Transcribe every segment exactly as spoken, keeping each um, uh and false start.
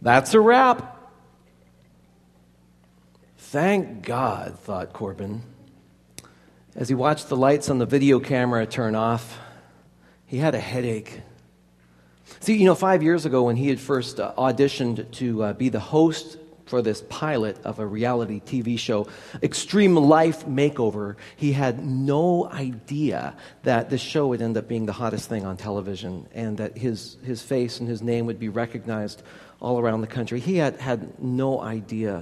That's a wrap. Thank God, thought Corbin. As he watched the lights on the video camera turn off, he had a headache. See, you know, five years ago when he had first uh, auditioned to uh, be the host for this pilot of a reality T V show, Extreme Life Makeover, he had no idea that this show would end up being the hottest thing on television and that his, his face and his name would be recognized all around the country. He had, had no idea.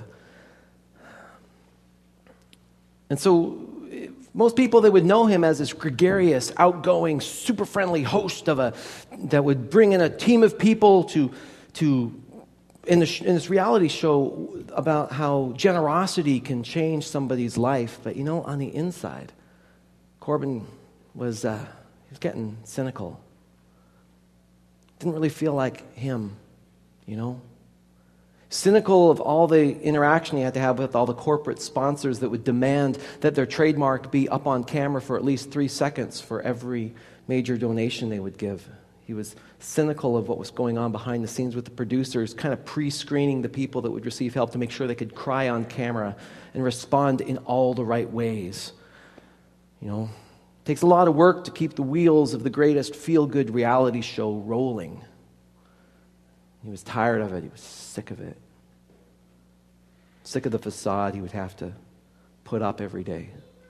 And so most people, they would know him as this gregarious, outgoing, super friendly host of a that would bring in a team of people to to in, the, in this reality show about how generosity can change somebody's life. But you know, on the inside, Corbin was uh, he was getting cynical. Didn't really feel like him, you know. Cynical of all the interaction he had to have with all the corporate sponsors that would demand that their trademark be up on camera for at least three seconds for every major donation they would give. He was cynical of what was going on behind the scenes with the producers, kind of pre-screening the people that would receive help to make sure they could cry on camera and respond in all the right ways. You know, it takes a lot of work to keep the wheels of the greatest feel-good reality show rolling. He was tired of it. He was sick of it. Sick of the facade he would have to put up every day.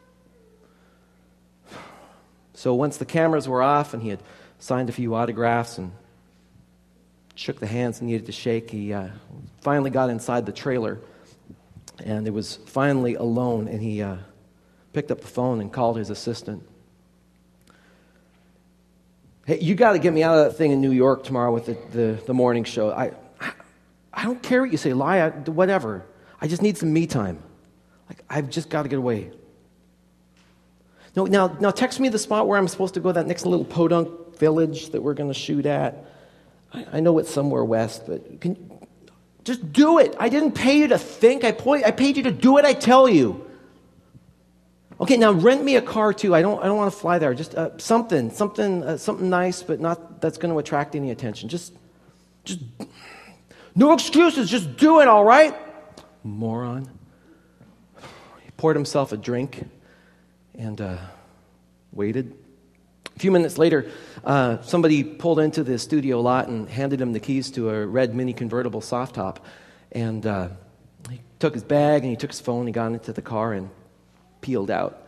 So once the cameras were off and he had signed a few autographs and shook the hands he needed to shake, he uh, finally got inside the trailer, and it was finally alone, and he uh, picked up the phone and called his assistant. Hey, you got to get me out of that thing in New York tomorrow with the, the, the morning show. I, I I don't care what you say, lie, I, whatever. I just need some me time. Like, I've just got to get away. No, now, now text me the spot where I'm supposed to go, that next little podunk village that we're going to shoot at. I, I know it's somewhere west, but can, just do it. I didn't pay you to think. I, po- I paid you to do what I tell you. Okay, now rent me a car too. I don't. I don't want to fly there. Just uh, something, something, uh, something nice, but not that's going to attract any attention. Just, just, no excuses. Just do it. All right, moron. He poured himself a drink and uh, waited. A few minutes later, uh, somebody pulled into the studio lot and handed him the keys to a red mini convertible soft top, and uh, he took his bag and he took his phone. He got into the car and peeled out.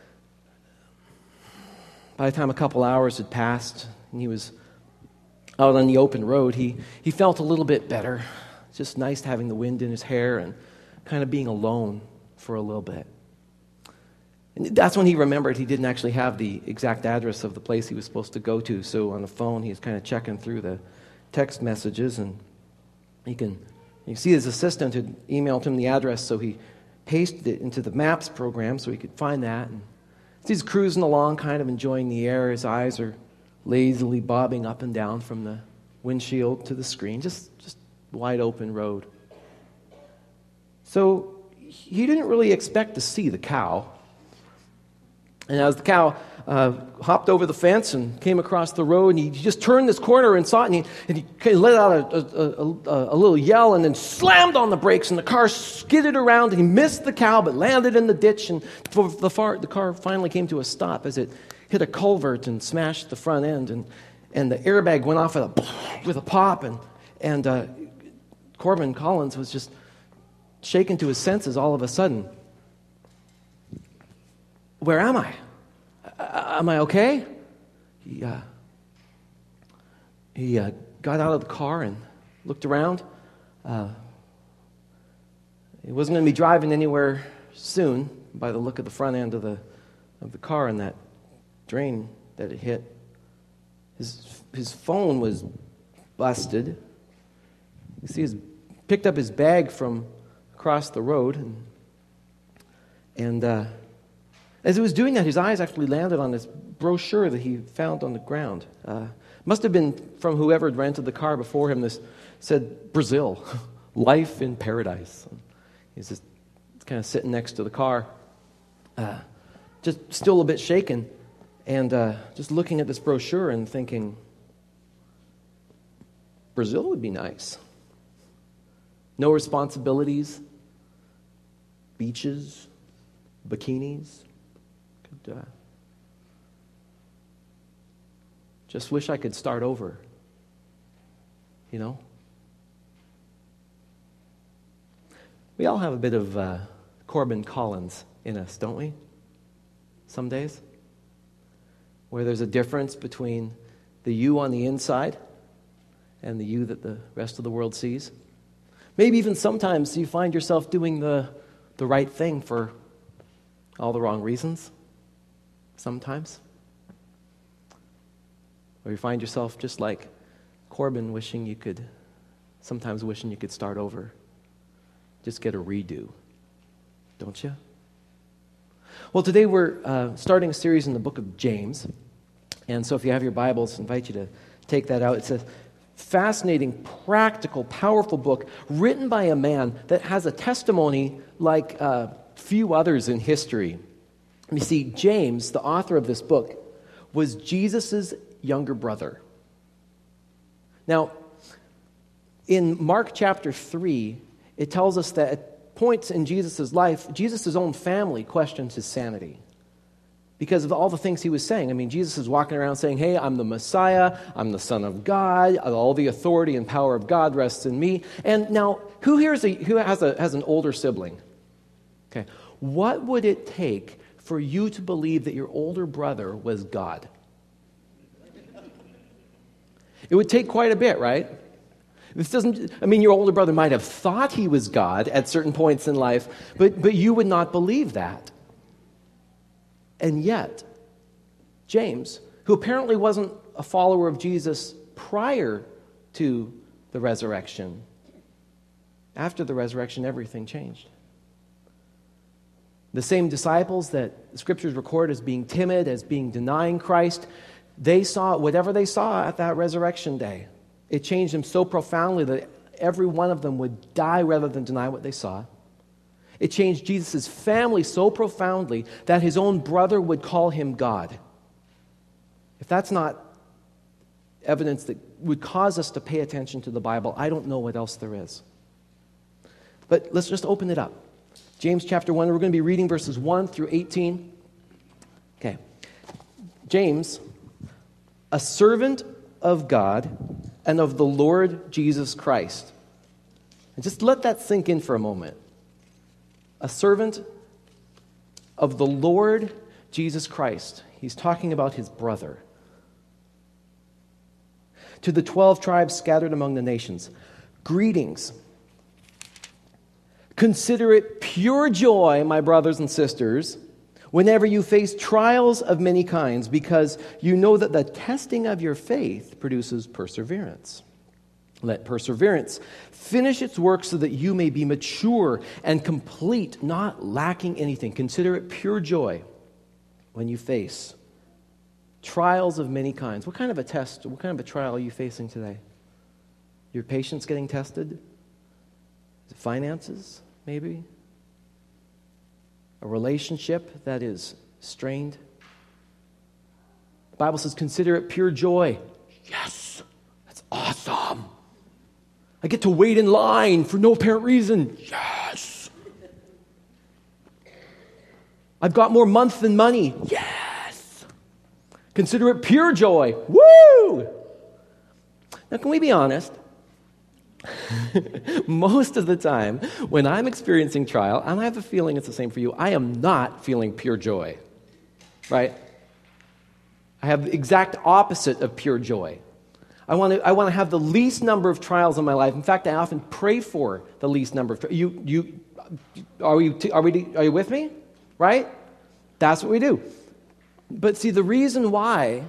By the time a couple hours had passed and he was out on the open road, he, he felt a little bit better. It's just nice having the wind in his hair and kind of being alone for a little bit. And that's when he remembered he didn't actually have the exact address of the place he was supposed to go to. So on the phone, he was kind of checking through the text messages, and he can you can see his assistant had emailed him the address, so he pasted it into the Maps program so he could find that. And he's cruising along, kind of enjoying the air. His eyes are lazily bobbing up and down from the windshield to the screen. Just, just wide open road. So he didn't really expect to see the cow. And as the cow uh, hopped over the fence and came across the road, and he just turned this corner and saw it, and he, and he kind of let out a, a, a, a little yell and then slammed on the brakes, and the car skidded around, and he missed the cow but landed in the ditch, and the, far, the car finally came to a stop as it hit a culvert and smashed the front end, and, and the airbag went off with a, with a pop, and, and uh, Corbin Collins was just shaken to his senses all of a sudden. Where am I? Uh, am I okay? He, uh, he uh, got out of the car and looked around. Uh, he wasn't going to be driving anywhere soon by the look of the front end of the of the car and that drain that it hit. His his phone was busted. You see, he picked up his bag from across the road, and and. Uh, As he was doing that, his eyes actually landed on this brochure that he found on the ground. Uh, must have been from whoever had rented the car before him. This said, Brazil, life in paradise. He's just kind of sitting next to the car, uh, just still a bit shaken, and uh, just looking at this brochure and thinking, Brazil would be nice. No responsibilities, beaches, bikinis. Could, uh, just wish I could start over, you know? We all have a bit of uh, Corbin Collins in us, don't we? Some days. Where there's a difference between the you on the inside and the you that the rest of the world sees. Maybe even sometimes you find yourself doing the, the right thing for all the wrong reasons. Sometimes. Or you find yourself just like Corbin, wishing you could, sometimes wishing you could start over. Just get a redo. Don't you? Well, today we're uh, starting a series in the book of James. And so if you have your Bibles, I invite you to take that out. It's a fascinating, practical, powerful book written by a man that has a testimony like uh, few others in history. You see, James, the author of this book, was Jesus' younger brother. Now, in Mark chapter three, it tells us that at points in Jesus' life, Jesus' own family questions his sanity because of all the things he was saying. I mean, Jesus is walking around saying, hey, I'm the Messiah, I'm the Son of God, all the authority and power of God rests in me. And now, who here is a, who has, a, has an older sibling? Okay, what would it take for you to believe that your older brother was God? It would take quite a bit, right? This doesn't, I mean, your older brother might have thought he was God at certain points in life, but, but you would not believe that. And yet, James, who apparently wasn't a follower of Jesus prior to the resurrection, after the resurrection, everything changed. The same disciples that the scriptures record as being timid, as being denying Christ, they saw whatever they saw at that resurrection day. It changed them so profoundly that every one of them would die rather than deny what they saw. It changed Jesus' family so profoundly that his own brother would call him God. If that's not evidence that would cause us to pay attention to the Bible, I don't know what else there is. But let's just open it up. James chapter one, we're going to be reading verses one through eighteen. Okay. James, a servant of God and of the Lord Jesus Christ. And just let that sink in for a moment. A servant of the Lord Jesus Christ. He's talking about his brother. To the twelve tribes scattered among the nations, greetings. Consider it pure joy, my brothers and sisters, whenever you face trials of many kinds, because you know that the testing of your faith produces perseverance. Let perseverance finish its work so that you may be mature and complete, not lacking anything. Consider it pure joy when you face trials of many kinds. What kind of a test, what kind of a trial are you facing today? Your patience getting tested? Is it finances, maybe? A relationship that is strained? The Bible says, consider it pure joy. Yes, that's awesome. I get to wait in line for no apparent reason. Yes. I've got more month than money. Yes. Consider it pure joy. Woo! Now, can we be honest? Most of the time, when I'm experiencing trial, and I have a feeling it's the same for you, I am not feeling pure joy. Right? I have the exact opposite of pure joy. I want to I want to have the least number of trials in my life. In fact, I often pray for the least number of you you are you are we are you with me? Right? That's what we do. But see, the reason why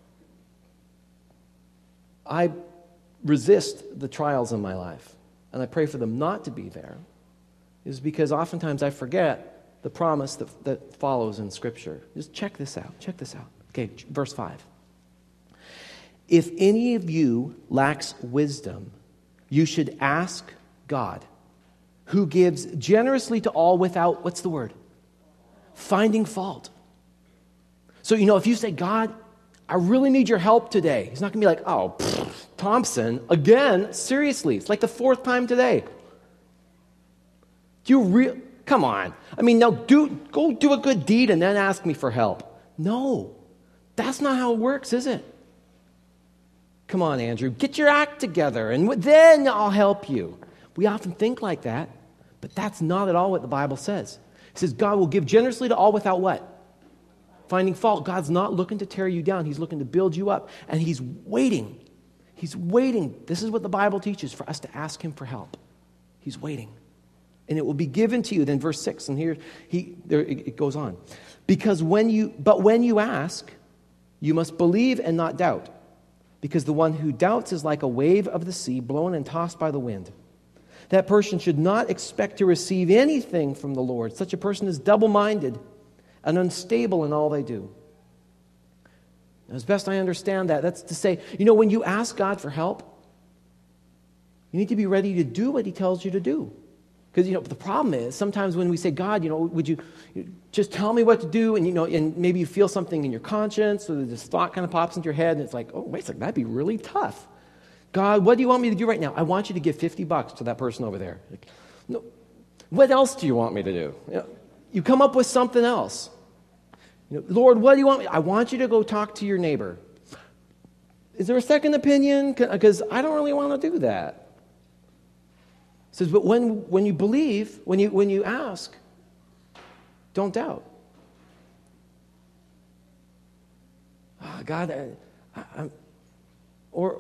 I resist the trials in my life and I pray for them not to be there is because oftentimes I forget the promise that, that follows in Scripture. Just check this out. Check this out. Okay, verse five. If any of you lacks wisdom, you should ask God, who gives generously to all without, what's the word? Finding fault. So, you know, if you say, God, I really need your help today, he's not going to be like, oh, pfft, Thompson, again, seriously, it's like the fourth time today. Do you re- Come on. I mean, now do go do a good deed and then ask me for help. No, that's not how it works, is it? Come on, Andrew, get your act together and then I'll help you. We often think like that, but that's not at all what the Bible says. It says God will give generously to all without what? Finding fault. God's not looking to tear you down. He's looking to build you up. And he's waiting. He's waiting. This is what the Bible teaches, for us to ask him for help. He's waiting. And it will be given to you. Then verse six, and here he there it, it goes on. Because when you but when you ask, you must believe and not doubt. Because the one who doubts is like a wave of the sea, blown and tossed by the wind. That person should not expect to receive anything from the Lord. Such a person is double-minded and unstable in all they do. As best I understand that, that's to say, you know, when you ask God for help, you need to be ready to do what he tells you to do. Because, you know, the problem is sometimes when we say, God, you know, would you just tell me what to do? And, you know, and maybe you feel something in your conscience, or this thought kind of pops into your head, and it's like, oh, wait a second, that'd be really tough. God, what do you want me to do right now? I want you to give fifty bucks to that person over there. Like, no, what else do you want me to do? You know, you come up with something else. You know, Lord, what do you want me? I want you to go talk to your neighbor. Is there a second opinion? Because I don't really want to do that. It says, but when when you believe, when you when you ask, don't doubt. Oh, God, I, I, or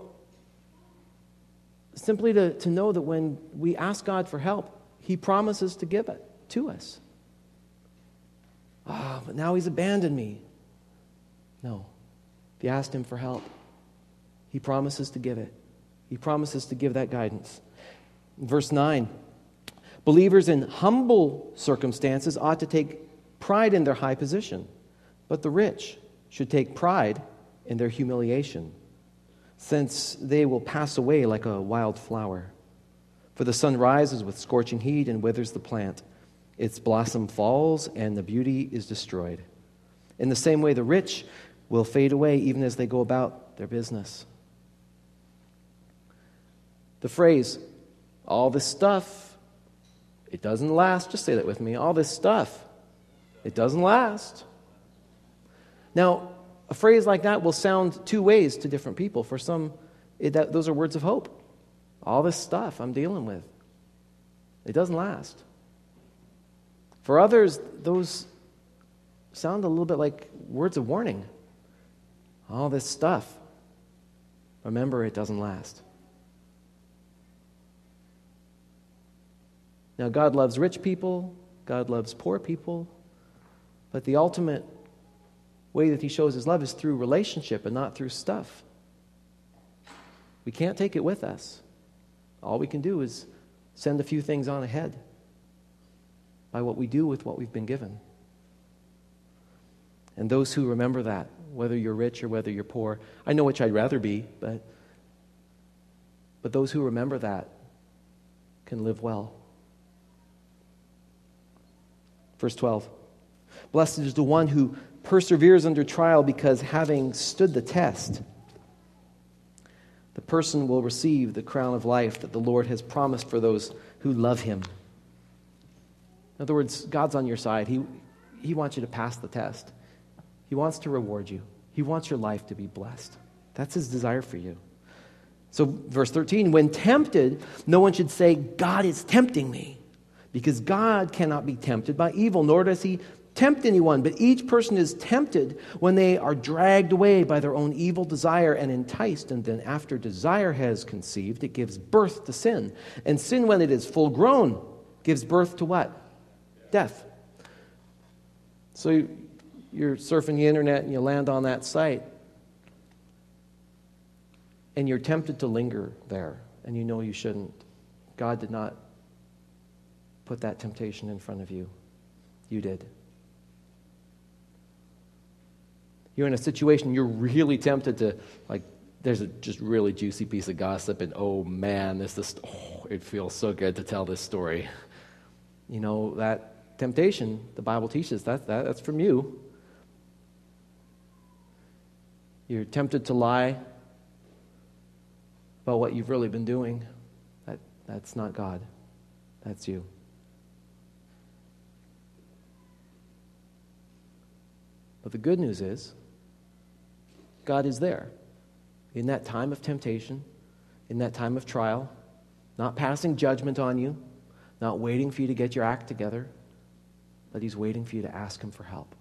simply to, to know that when we ask God for help, he promises to give it to us. Ah, oh, but now he's abandoned me. No. If you asked him for help, he promises to give it. He promises to give that guidance. Verse nine, believers in humble circumstances ought to take pride in their high position, but the rich should take pride in their humiliation, since they will pass away like a wild flower. For the sun rises with scorching heat and withers the plant. Its blossom falls and the beauty is destroyed. In the same way, the rich will fade away even as they go about their business. The phrase, all this stuff, it doesn't last. Just say that with me. All this stuff, it doesn't last. Now, a phrase like that will sound two ways to different people. For some, it, that, those are words of hope. All this stuff I'm dealing with, it doesn't last. For others, those sound a little bit like words of warning. All this stuff, remember, it doesn't last. Now, God loves rich people, God loves poor people, but the ultimate way that he shows his love is through relationship and not through stuff. We can't take it with us. All we can do is send a few things on ahead by what we do with what we've been given. And those who remember that, whether you're rich or whether you're poor, I know which I'd rather be, but, but those who remember that can live well. Verse twelve, blessed is the one who perseveres under trial, because having stood the test, the person will receive the crown of life that the Lord has promised for those who love him. In other words, God's on your side. He, he wants you to pass the test. He wants to reward you. He wants your life to be blessed. That's his desire for you. So verse thirteen, when tempted, no one should say, God is tempting me, because God cannot be tempted by evil, nor does he tempt anyone. But each person is tempted when they are dragged away by their own evil desire and enticed. And then after desire has conceived, it gives birth to sin. And sin, when it is full grown, gives birth to what? Death. So you're surfing the internet and you land on that site. And you're tempted to linger there. And you know you shouldn't. God did not put that temptation in front of you. You did. You're in a situation you're really tempted to, like, there's a just really juicy piece of gossip, and oh man, this this oh, it feels so good to tell this story. You know, that temptation, the Bible teaches that, that that's from you. You're tempted to lie about what you've really been doing. That that's not God. That's you. But the good news is, God is there in that time of temptation, in that time of trial, not passing judgment on you, not waiting for you to get your act together, but He's waiting for you to ask Him for help.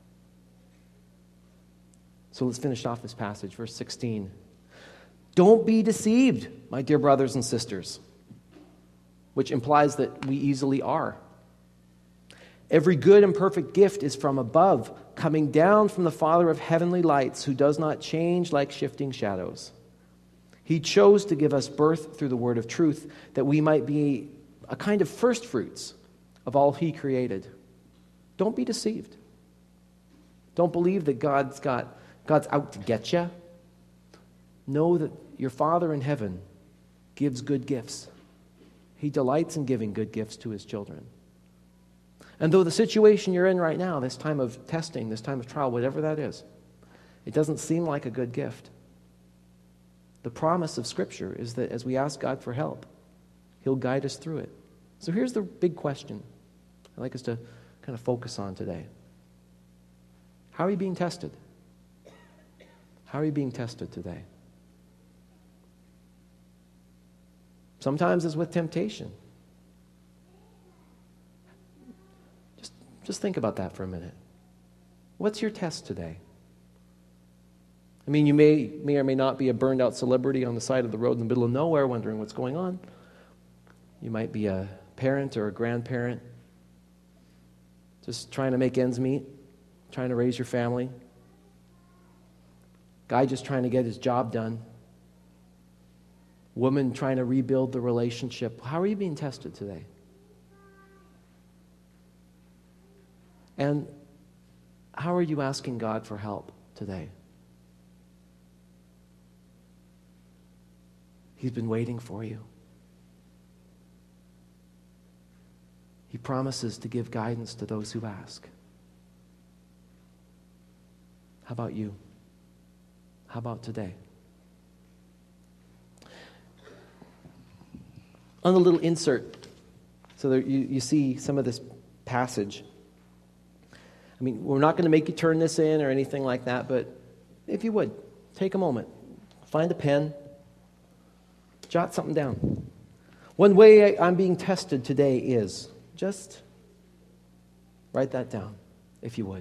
So let's finish off this passage, verse sixteen. Don't be deceived, my dear brothers and sisters, which implies that we easily are. Every good and perfect gift is from above, coming down from the Father of heavenly lights, who does not change like shifting shadows. He chose to give us birth through the word of truth, that we might be a kind of first fruits of all He created. Don't be deceived. Don't believe that God's got God's out to get you. Know that your Father in heaven gives good gifts. He delights in giving good gifts to His children. And though the situation you're in right now, this time of testing, this time of trial, whatever that is, it doesn't seem like a good gift, the promise of Scripture is that as we ask God for help, He'll guide us through it. So here's the big question I'd like us to kind of focus on today. How are you being tested? How are you being tested today? Sometimes it's with temptation. Just, just think about that for a minute. What's your test today? I mean, you may, may or may not be a burned out celebrity on the side of the road in the middle of nowhere wondering what's going on. You might be a parent or a grandparent just trying to make ends meet, trying to raise your family. Guy just trying to get his job done. Woman trying to rebuild the relationship. How are you being tested today? And how are you asking God for help today? He's been waiting for you. He promises to give guidance to those who ask. How about you? How about today? On the little insert, so that you, you see some of this passage. I mean, we're not going to make you turn this in or anything like that, but if you would, take a moment, find a pen, jot something down. One way I'm being tested today is, just write that down, if you would.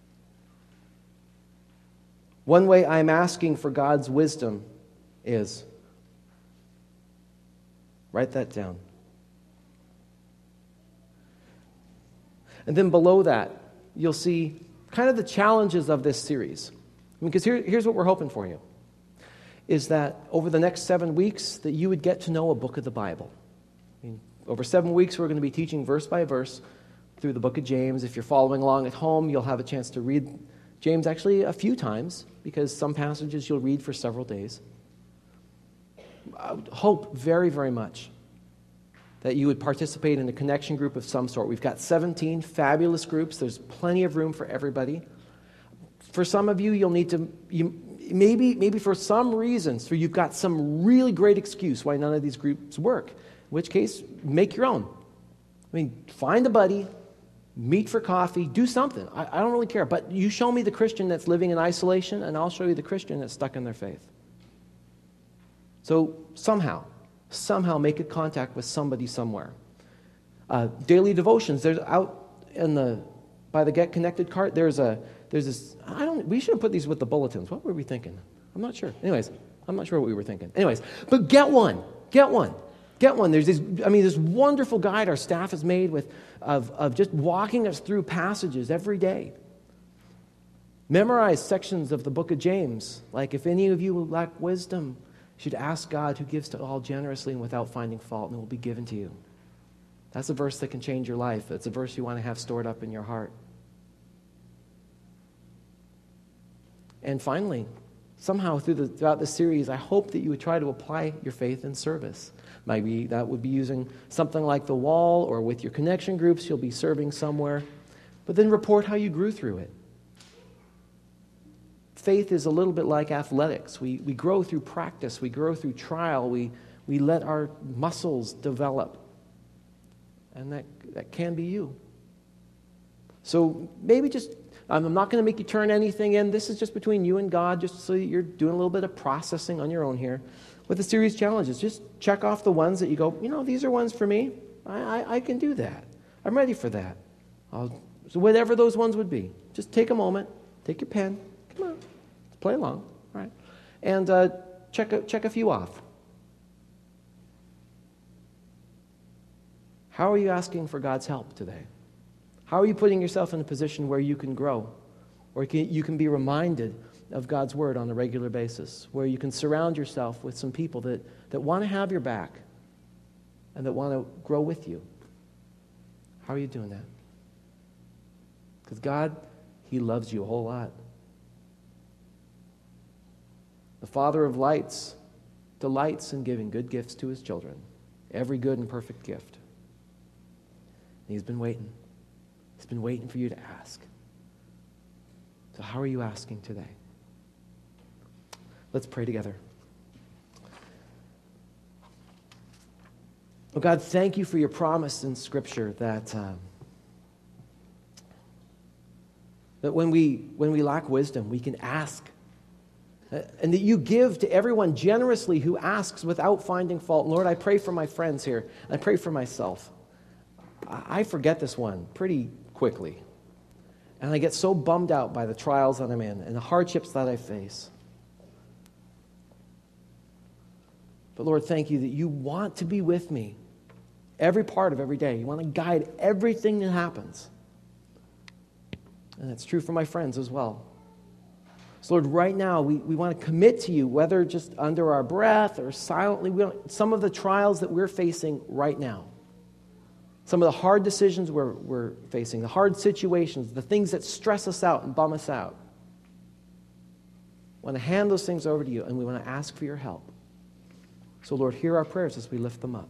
One way I'm asking for God's wisdom is, write that down. And then below that, you'll see kind of the challenges of this series. Because here, here's what we're hoping for you, is that over the next seven weeks, that you would get to know a book of the Bible. I mean, over seven weeks, we're going to be teaching verse by verse through the book of James. If you're following along at home, you'll have a chance to read James actually a few times, because some passages you'll read for several days. I would hope very, very much that you would participate in a connection group of some sort. We've got seventeen fabulous groups. There's plenty of room for everybody. For some of you, you'll need to, you, maybe, maybe for some reasons, so you've got some really great excuse why none of these groups work, in which case, make your own. I mean, find a buddy, meet for coffee, do something. I, I don't really care. But you show me the Christian that's living in isolation, and I'll show you the Christian that's stuck in their faith. So somehow, somehow make a contact with somebody somewhere. Uh, daily devotions. There's out in the by the Get Connected cart. There's a there's this. I don't. We should have put these with the bulletins. What were we thinking? I'm not sure. Anyways, I'm not sure what we were thinking. Anyways, but get one. Get one. Get one. There's this, I mean, this wonderful guide our staff has made with of, of just walking us through passages every day. Memorize sections of the book of James. Like, if any of you lack wisdom, you should ask God, who gives to all generously and without finding fault, and it will be given to you. That's a verse that can change your life. That's a verse you want to have stored up in your heart. And finally, somehow through the, throughout this series, I hope that you would try to apply your faith in service. Maybe that would be using something like The Wall, or with your connection groups, you'll be serving somewhere. But then report how you grew through it. Faith is a little bit like athletics. We, we grow through practice. We grow through trial. We, we let our muscles develop. And that, that can be you. So maybe just Um, I'm not going to make you turn anything in. This is just between you and God, just so you're doing a little bit of processing on your own here. With the series challenges, just check off the ones that you go, you know, these are ones for me. I, I, I can do that. I'm ready for that. I'll, so whatever those ones would be, just take a moment, take your pen, come on, let's play along, all right? And uh, check a, check a few off. How are you asking for God's help today? How are you putting yourself in a position where you can grow, or you can, you can be reminded of God's word on a regular basis, where you can surround yourself with some people that, that want to have your back and that want to grow with you? How are you doing that? Because God, He loves you a whole lot. The Father of lights delights in giving good gifts to His children, every good and perfect gift. And He's been waiting. He's been waiting for you to ask. So how are you asking today? Let's pray together. Oh God, thank you for your promise in Scripture that um, that when we when we lack wisdom, we can ask, uh, and that you give to everyone generously who asks without finding fault. Lord, I pray for my friends here. I pray for myself. I, I forget this one pretty quickly, and I get so bummed out by the trials that I'm in and the hardships that I face. But Lord, thank you that you want to be with me every part of every day. You want to guide everything that happens. And that's true for my friends as well. So Lord, right now, we, we want to commit to you, whether just under our breath or silently, we don't, some of the trials that we're facing right now. Some of the hard decisions we're, we're facing, the hard situations, the things that stress us out and bum us out. We want to hand those things over to you, and we want to ask for your help. So Lord, hear our prayers as we lift them up.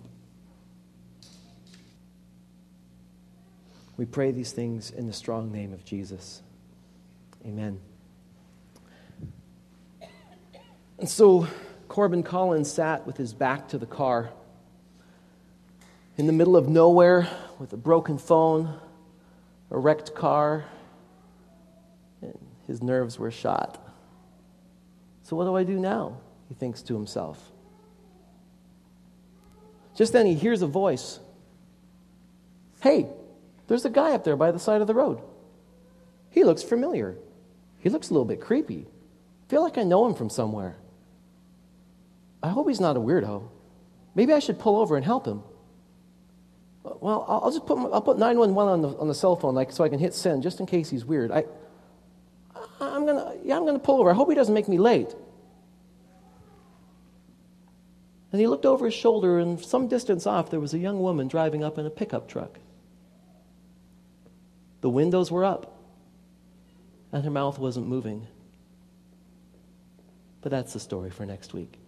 We pray these things in the strong name of Jesus. Amen. And so Corbin Collins sat with his back to the car in the middle of nowhere with a broken phone, a wrecked car, and his nerves were shot. So what do I do now? He thinks to himself. Just then he hears a voice. Hey, there's a guy up there by the side of the road. He looks familiar. He looks a little bit creepy. I feel like I know him from somewhere. I hope he's not a weirdo. Maybe I should pull over and help him. Well, I'll just put I'll put nine one one on the on the cell phone, like so I can hit send just in case he's weird. I I'm gonna yeah I'm gonna pull over. I hope he doesn't make me late. And he looked over his shoulder, and some distance off, there was a young woman driving up in a pickup truck. The windows were up, and her mouth wasn't moving. But that's the story for next week.